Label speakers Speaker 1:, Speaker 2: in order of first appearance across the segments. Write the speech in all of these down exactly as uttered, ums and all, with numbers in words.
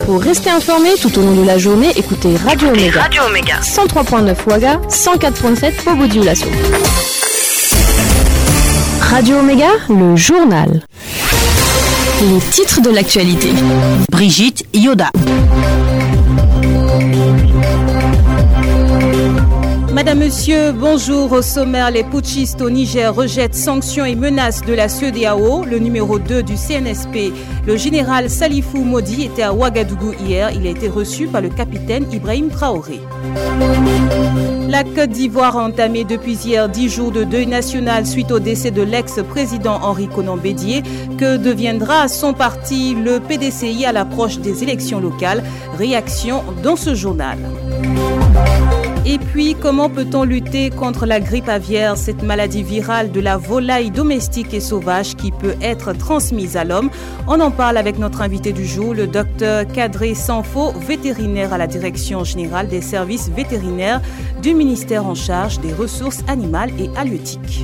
Speaker 1: Pour rester informé tout au long de la journée, écoutez Radio Omega.
Speaker 2: Radio Omega.
Speaker 1: cent trois virgule neuf Ouaga, cent quatre virgule sept Pobo Dioulasso. Radio Omega, le journal. Les titres de l'actualité.
Speaker 2: Brigitte Yoda.
Speaker 3: Madame, Monsieur, bonjour. Au sommaire, les putschistes au Niger rejettent sanctions et menaces de la C E D E A O. Le numéro deux du C N S P, le général Salifou Modi, était à Ouagadougou hier. Il a été reçu par le capitaine Ibrahim Traoré. La Côte d'Ivoire a entamé depuis hier dix jours de deuil national suite au décès de l'ex-président Henri Konan Bédié. Que deviendra son parti, le P D C I, à l'approche des élections locales? Réaction dans ce journal. Et puis, comment peut-on lutter contre la grippe aviaire, cette maladie virale de la volaille domestique et sauvage qui peut être transmise à l'homme? On en parle avec notre invité du jour, le docteur Kadré Sanfo, vétérinaire à la Direction générale des services vétérinaires du ministère en charge des ressources animales et halieutiques.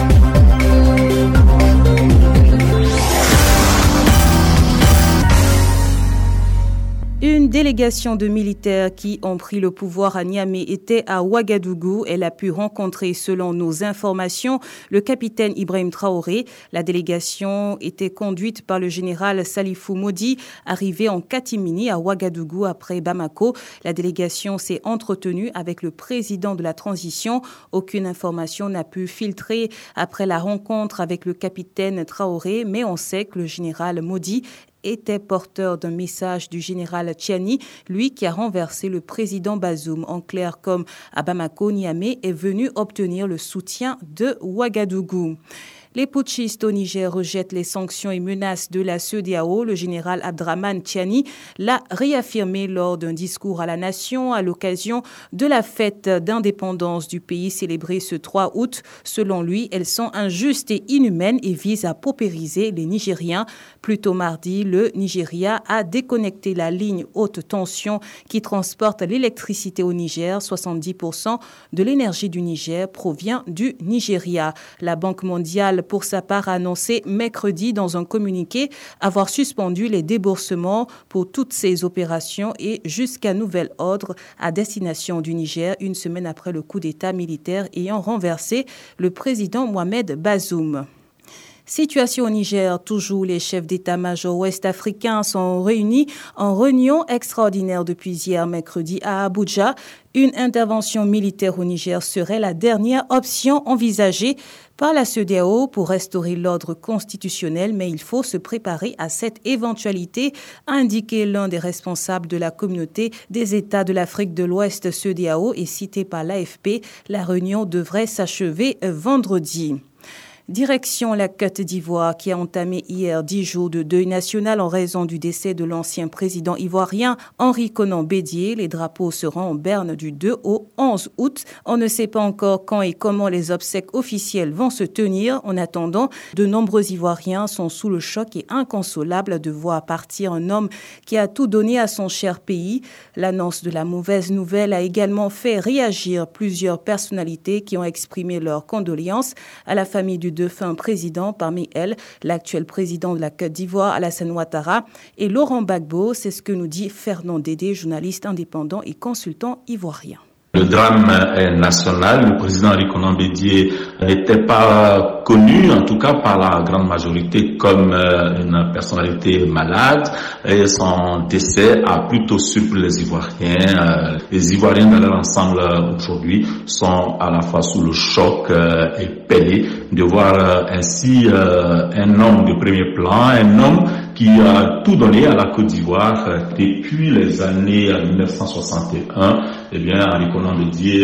Speaker 3: Une délégation de militaires qui ont pris le pouvoir à Niamey était à Ouagadougou. Elle a pu rencontrer, selon nos informations, le capitaine Ibrahim Traoré. La délégation était conduite par le général Salifou Modi, arrivé en catimini à Ouagadougou après Bamako. La délégation s'est entretenue avec le président de la transition. Aucune information n'a pu filtrer après la rencontre avec le capitaine Traoré, mais on sait que le général Modi était porteur d'un message du général Tchiani, lui qui a renversé le président Bazoum. En clair, comme à Bamako, Niamey est venu obtenir le soutien de Ouagadougou. Les putschistes au Niger rejettent les sanctions et menaces de la C E D E A O. Le général Abdraman Tchiani l'a réaffirmé lors d'un discours à la nation à l'occasion de la fête d'indépendance du pays célébrée ce trois août. Selon lui, elles sont injustes et inhumaines et visent à paupériser les Nigériens. Plus tôt mardi, le Nigeria a déconnecté la ligne haute tension qui transporte l'électricité au Niger. soixante-dix pour cent de l'énergie du Niger provient du Nigeria. La Banque mondiale, pour sa part, a annoncé mercredi dans un communiqué avoir suspendu les déboursements pour toutes ces opérations et jusqu'à nouvel ordre à destination du Niger, une semaine après le coup d'État militaire ayant renversé le président Mohamed Bazoum. Situation au Niger, toujours les chefs d'état-major ouest-africains sont réunis en réunion extraordinaire depuis hier mercredi à Abuja. Une intervention militaire au Niger serait la dernière option envisagée par la C E D E A O pour restaurer l'ordre constitutionnel, mais il faut se préparer à cette éventualité, a indiqué l'un des responsables de la communauté des États de l'Afrique de l'Ouest C E D E A O et cité par l'A F P. La réunion devrait s'achever vendredi. Direction la Côte d'Ivoire qui a entamé hier dix jours de deuil national en raison du décès de l'ancien président ivoirien Henri Konan Bédié. Les drapeaux seront en berne du deux au onze août. On ne sait pas encore quand et comment les obsèques officielles vont se tenir. En attendant, de nombreux Ivoiriens sont sous le choc et inconsolables de voir partir un homme qui a tout donné à son cher pays. L'annonce de la mauvaise nouvelle a également fait réagir plusieurs personnalités qui ont exprimé leurs condoléances à la famille du défunt président, parmi elles l'actuel président de la Côte d'Ivoire, Alassane Ouattara, et Laurent Gbagbo. C'est ce que nous dit Fernand Dédé, journaliste indépendant et consultant ivoirien.
Speaker 4: Le drame est national. Le président Henri Konan Bédié n'était pas connu, en tout cas par la grande majorité, comme une personnalité malade. Et son décès a plutôt surpris les Ivoiriens. Les Ivoiriens dans leur ensemble aujourd'hui sont à la fois sous le choc et peinés de voir ainsi un homme de premier plan, un homme qui a tout donné à la Côte d'Ivoire depuis les années mille neuf cent soixante et un. Eh bien, Henri Konan Bédié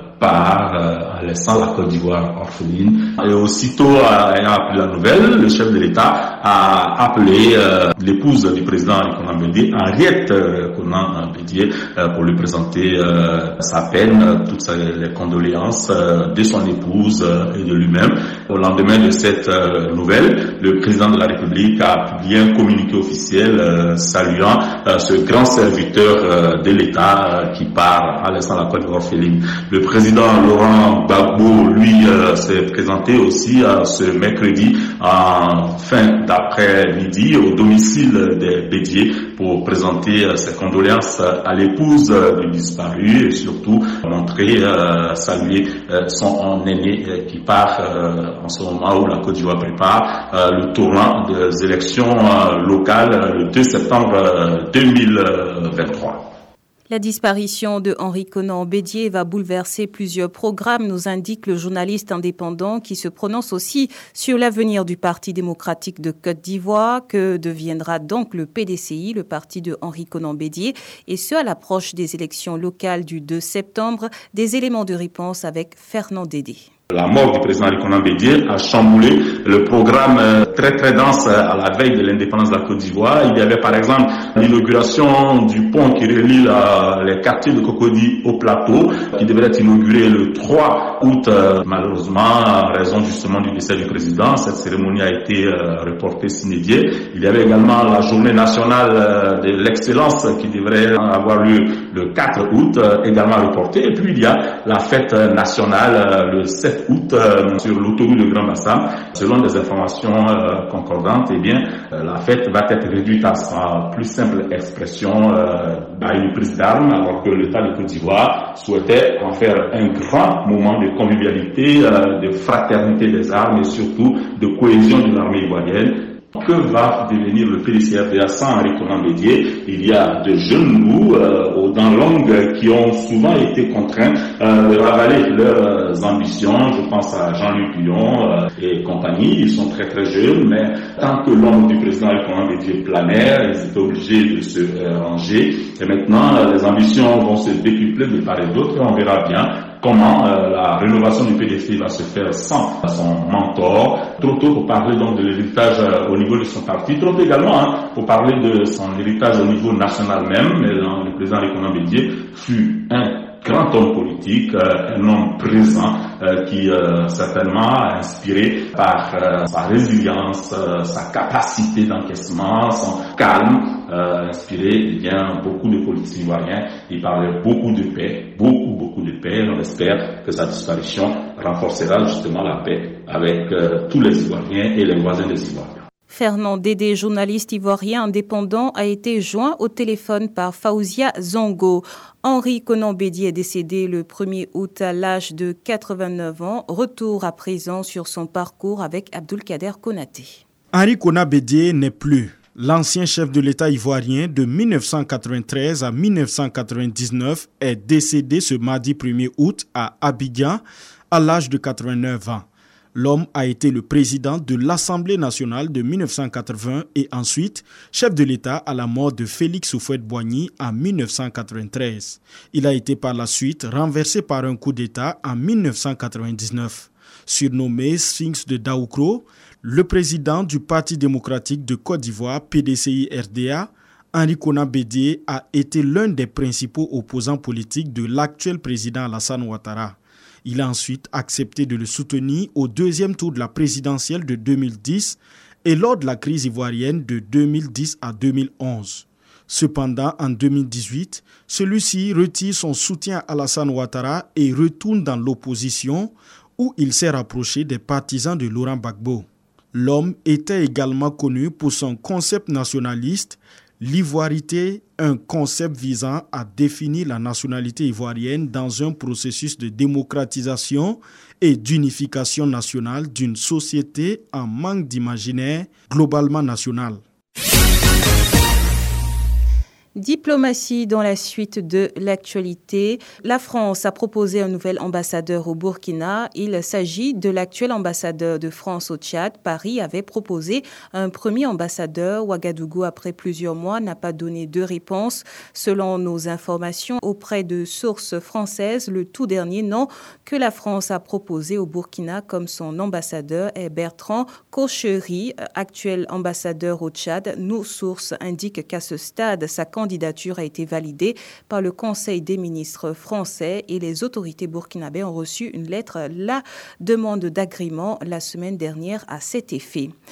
Speaker 4: part euh, en laissant la Côte d'Ivoire orpheline. Et aussitôt, euh, ayant appris la nouvelle, le chef de l'État a appelé euh, l'épouse du président Henri Konan Bédié, Henriette euh, Konan Bédié, euh, pour lui présenter euh, sa peine, euh, toutes les condoléances euh, de son épouse euh, et de lui-même. Au lendemain de cette euh, nouvelle, le président de la République a publié un communiqué officiel euh, saluant euh, ce grand serviteur euh, de l'État euh, qui part en laissant la Côte d'Ivoire orpheline. Le président président Laurent Gbagbo, lui, euh, s'est présenté aussi euh, ce mercredi en fin d'après-midi au domicile des Bédié pour présenter euh, ses condoléances à l'épouse euh, du disparu et surtout montrer, euh, saluer euh, son aîné euh, qui part euh, en ce moment où la Côte d'Ivoire prépare euh, le tournant des élections euh, locales euh, le deux septembre euh, deux mille vingt-trois.
Speaker 3: La disparition de Henri Konan Bédié va bouleverser plusieurs programmes, nous indique le journaliste indépendant qui se prononce aussi sur l'avenir du Parti démocratique de Côte d'Ivoire. Que deviendra donc le P D C I, le parti de Henri Konan Bédié, et ce à l'approche des élections locales du deux septembre. Des éléments de réponse avec Fernand Dédé.
Speaker 4: La mort du président Henri Konan Bédié a chamboulé le programme très très dense à la veille de l'indépendance de la Côte d'Ivoire. Il y avait par exemple l'inauguration du pont qui relie la, les quartiers de Cocody au plateau, qui devait être inauguré le trois août. Malheureusement, en raison justement du décès du président, cette cérémonie a été reportée sine die. Il y avait également la journée nationale de l'excellence qui devrait avoir lieu le quatre août, également reportée. Et puis il y a la fête nationale le sept août euh, sur l'autoroute de Grand Bassam. Selon des informations euh, concordantes, eh bien, euh, la fête va être réduite à sa plus simple expression euh, à une prise d'armes, alors que l'État de Côte d'Ivoire souhaitait en faire un grand moment de convivialité, euh, de fraternité des armes et surtout de cohésion de l'armée ivoirienne. Que va devenir le P D C R D A sans Henri Konan Bédié? Il y a de jeunes loups euh, aux dents longues qui ont souvent été contraints euh, de ravaler leurs ambitions. Je pense à Jean-Luc Lyon euh, et compagnie. Ils sont très très jeunes, mais tant que l'ombre du président Henri Konan Bédié planait, ils étaient obligés de se euh, ranger. Et maintenant, euh, les ambitions vont se décupler de part et d'autre et on verra bien comment euh, la rénovation du P D C va se faire sans son mentor. Trop tôt pour parler donc de l'héritage euh, au niveau de son parti, trop tôt également hein, pour parler de son héritage au niveau national même. Mais, euh, le président Henri Konan Bédié fut un grand homme politique, euh, un homme présent euh, qui euh, certainement a inspiré par euh, sa résilience, euh, sa capacité d'encaissement, son calme, euh, inspiré eh bien beaucoup de politiciens ivoiriens. Il parlait beaucoup de paix, beaucoup beaucoup de paix. On espère que sa disparition renforcera justement la paix avec euh, tous les Ivoiriens et les voisins des Ivoiriens.
Speaker 3: Fernand Dédé, journaliste ivoirien indépendant, a été joint au téléphone par Faouzia Zongo. Henri Konan Bédié est décédé le premier août à l'âge de quatre-vingt-neuf ans. Retour à présent sur son parcours avec Abdoulkader Konaté.
Speaker 5: Henri Konan Bédié n'est plus. L'ancien chef de l'État ivoirien de mille neuf cent quatre-vingt-treize à mille neuf cent quatre-vingt-dix-neuf est décédé ce mardi premier août à Abidjan à l'âge de quatre-vingt-neuf ans. L'homme a été le président de l'Assemblée nationale de mille neuf cent quatre-vingts et ensuite chef de l'État à la mort de Félix Houphouët-Boigny en mille neuf cent quatre-vingt-treize. Il a été par la suite renversé par un coup d'État en mille neuf cent quatre-vingt-dix-neuf. Surnommé Sphinx de Daoukro, le président du Parti démocratique de Côte d'Ivoire, P D C I R D A, Henri Konan Bédié a été l'un des principaux opposants politiques de l'actuel président Alassane Ouattara. Il a ensuite accepté de le soutenir au deuxième tour de la présidentielle de deux mille dix et lors de la crise ivoirienne de deux mille dix à deux mille onze. Cependant, en deux mille dix-huit, celui-ci retire son soutien à Alassane Ouattara et retourne dans l'opposition où il s'est rapproché des partisans de Laurent Gbagbo. L'homme était également connu pour son concept nationaliste, l'ivoirité, un concept visant à définir la nationalité ivoirienne dans un processus de démocratisation et d'unification nationale d'une société en manque d'imaginaire globalement national.
Speaker 3: Diplomatie dans la suite de l'actualité. La France a proposé un nouvel ambassadeur au Burkina. Il s'agit de l'actuel ambassadeur de France au Tchad. Paris avait proposé un premier ambassadeur. Ouagadougou, après plusieurs mois, n'a pas donné de réponse. Selon nos informations auprès de sources françaises, le tout dernier nom que la France a proposé au Burkina comme son ambassadeur est Bertrand Kocheri, actuel ambassadeur au Tchad. Nos sources indiquent qu'à ce stade, sa candidature a été validée par le Conseil des ministres français et les autorités burkinabées ont reçu une lettre, la demande d'agrément la semaine dernière à cet effet.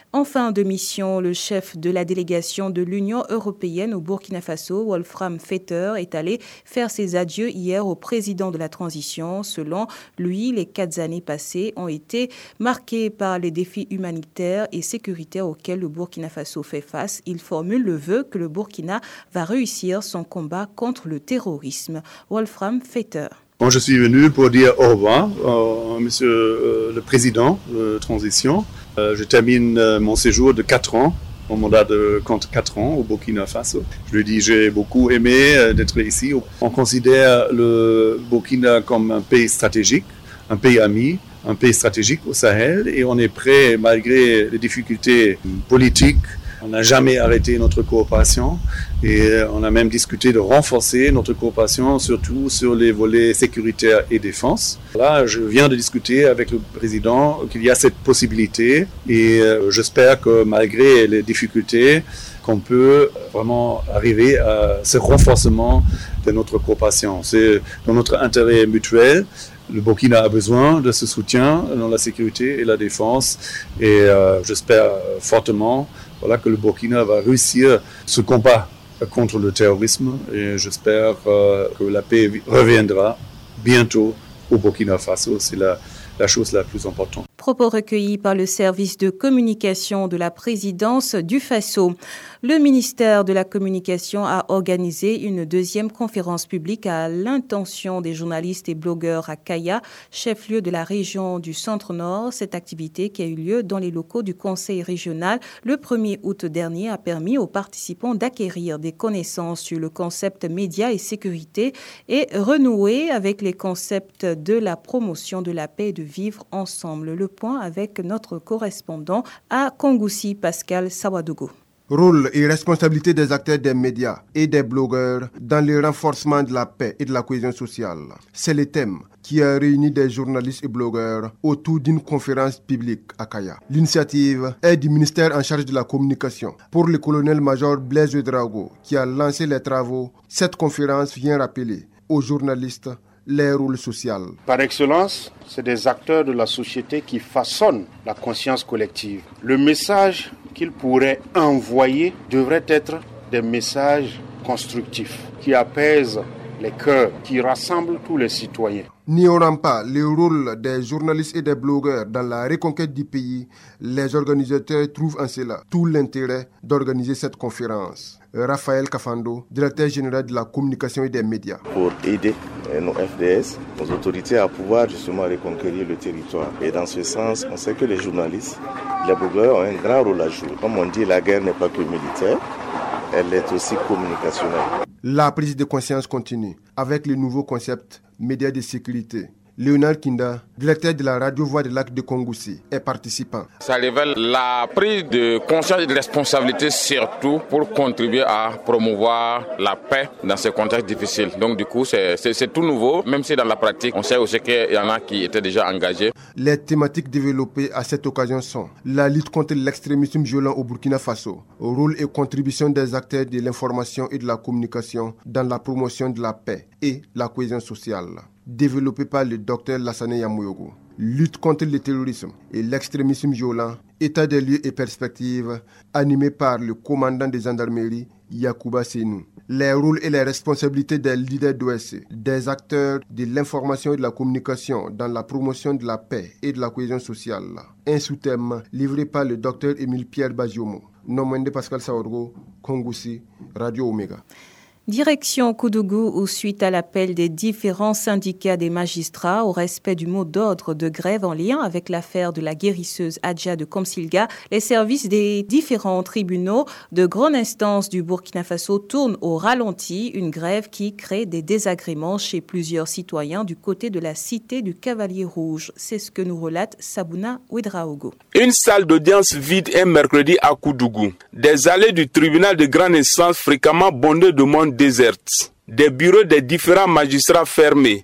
Speaker 3: En fin de mission, le chef de la délégation de l'Union européenne au Burkina Faso, Wolfram Fetter, est allé faire ses adieux hier au président de la transition. Selon lui, les quatre années passées ont été marquées par les défis humanitaires et sécuritaires auxquels le Burkina Faso fait face. Il formule le vœu que le Burkina va réussir son combat contre le terrorisme. Wolfram Fetter.
Speaker 6: Bon, je suis venu pour dire au revoir, euh, monsieur euh, le président de transition. Euh, je termine euh, mon séjour de quatre ans, mon mandat de quatre ans au Burkina Faso. Je lui dis j'ai beaucoup aimé euh, d'être ici. On considère le Burkina comme un pays stratégique, un pays ami, un pays stratégique au Sahel, et on est prêt, malgré les difficultés politiques. On n'a jamais arrêté notre coopération et on a même discuté de renforcer notre coopération, surtout sur les volets sécuritaires et défense. Là, je viens de discuter avec le président qu'il y a cette possibilité et j'espère que malgré les difficultés, qu'on peut vraiment arriver à ce renforcement de notre coopération. C'est dans notre intérêt mutuel. Le Burkina a besoin de ce soutien dans la sécurité et la défense et euh, j'espère fortement voilà, que le Burkina va réussir ce combat contre le terrorisme et j'espère euh, que la paix reviendra bientôt au Burkina Faso. C'est la, la chose la plus importante.
Speaker 3: Propos recueillis par le service de communication de la présidence du Faso. Le ministère de la Communication a organisé une deuxième conférence publique à l'intention des journalistes et blogueurs à Kaya, chef-lieu de la région du Centre-Nord. Cette activité qui a eu lieu dans les locaux du Conseil régional le premier août dernier a permis aux participants d'acquérir des connaissances sur le concept médias et sécurité et renouer avec les concepts de la promotion de la paix et de vivre ensemble. Le point avec notre correspondant à Kongoussi, Pascal Sawadogo.
Speaker 7: Rôle et responsabilité des acteurs des médias et des blogueurs dans le renforcement de la paix et de la cohésion sociale. C'est le thème qui a réuni des journalistes et blogueurs autour d'une conférence publique à Kaya. L'initiative est du ministère en charge de la communication. Pour le colonel-major Blaise Ouédraogo qui a lancé les travaux, cette conférence vient rappeler aux journalistes les rôles sociaux.
Speaker 8: Par excellence, c'est des acteurs de la société qui façonnent la conscience collective. Le message qu'ils pourraient envoyer devrait être des messages constructifs qui apaisent les cœurs, qui rassemblent tous les citoyens.
Speaker 7: N'ignorant pas le rôle des journalistes et des blogueurs dans la reconquête du pays, les organisateurs trouvent en cela tout l'intérêt d'organiser cette conférence. Raphaël Kafando, directeur général de la communication et des médias.
Speaker 9: Pour aider nos F D S, nos autorités à pouvoir justement reconquérir le territoire. Et dans ce sens, on sait que les journalistes, les blogueurs ont un grand rôle à jouer. Comme on dit, la guerre n'est pas que militaire, elle est aussi communicationnelle.
Speaker 7: La prise de conscience continue avec le nouveau concept médias de sécurité. Léonard Kinda, directeur de la radio Voix de Lac de Kongoussi, est participant.
Speaker 10: Ça révèle la prise de conscience et de responsabilité surtout pour contribuer à promouvoir la paix dans ce contexte difficile. Donc du coup, c'est, c'est, c'est tout nouveau, même si dans la pratique, on sait aussi qu'il y en a qui étaient déjà engagés.
Speaker 7: Les thématiques développées à cette occasion sont la lutte contre l'extrémisme violent au Burkina Faso, rôle et contribution des acteurs de l'information et de la communication dans la promotion de la paix et la cohésion sociale. Développé par le docteur Lassane Yamoyogo. Lutte contre le terrorisme et l'extrémisme violent, état des lieux et perspectives, animé par le commandant des gendarmeries, Yacouba Senou. Les rôles et les responsabilités des leaders d'O S C, des acteurs de l'information et de la communication dans la promotion de la paix et de la cohésion sociale. Un sous-thème livré par le docteur Émile Pierre Bajiomo. Nomende Pascal Saorgo, Kongoussi, Radio Omega.
Speaker 3: Direction Koudougou, où suite à l'appel des différents syndicats des magistrats au respect du mot d'ordre de grève en lien avec l'affaire de la guérisseuse Adja de Komsilga, les services des différents tribunaux de grande instance du Burkina Faso tournent au ralenti, une grève qui crée des désagréments chez plusieurs citoyens du côté de la cité du Cavalier Rouge. C'est ce que nous relate Sabouna Ouédraogo.
Speaker 11: Une salle d'audience vide un mercredi à Koudougou. Des allées du tribunal de grande instance fréquemment bondées de monde déserte. Des bureaux des différents magistrats fermés.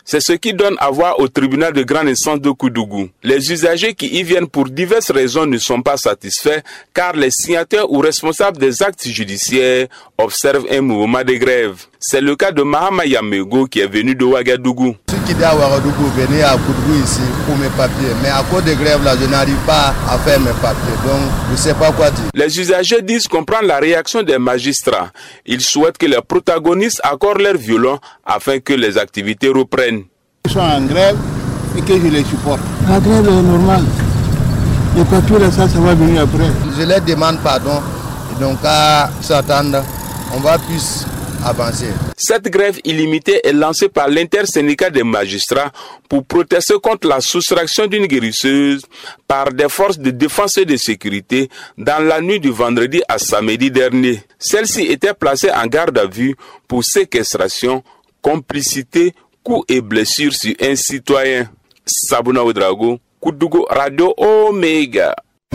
Speaker 11: C'est ce qui donne à voir au tribunal de grande instance de Koudougou. Les usagers qui y viennent pour diverses raisons ne sont pas satisfaits car les signataires ou responsables des actes judiciaires observent un mouvement de grève. C'est le cas de Mahama Yamego qui est venu de Ouagadougou.
Speaker 12: Ceux qui étaient à Ouagadougou venaient à Koudougou ici pour mes papiers. Mais à cause de grève là, je n'arrive pas à faire mes papiers. Donc je ne sais pas quoi dire.
Speaker 11: Les usagers disent comprendre la réaction des magistrats. Ils souhaitent que les protagonistes accordent leur violon afin que les activités reprennent.
Speaker 13: Ils sont en grève et que je les supporte. La grève est normale. Les papiers là, ça, ça va venir après.
Speaker 12: Je leur demande pardon. Et donc à s'attendre, on va plus avancer.
Speaker 11: Cette grève illimitée est lancée par l'intersyndicat des magistrats pour protester contre la soustraction d'une guérisseuse par des forces de défense et de sécurité dans la nuit du vendredi à samedi dernier. Celle-ci était placée en garde à vue pour séquestration, complicité, coups et blessures sur un citoyen. Sabouna Ouedraogo, Koudougou, Radio Omega.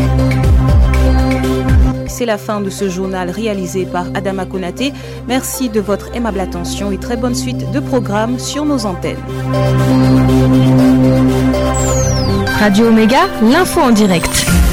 Speaker 3: C'est la fin de ce journal réalisé par Adama Konaté. Merci de votre aimable attention et très bonne suite de programmes sur nos antennes.
Speaker 1: Radio Omega, l'info en direct.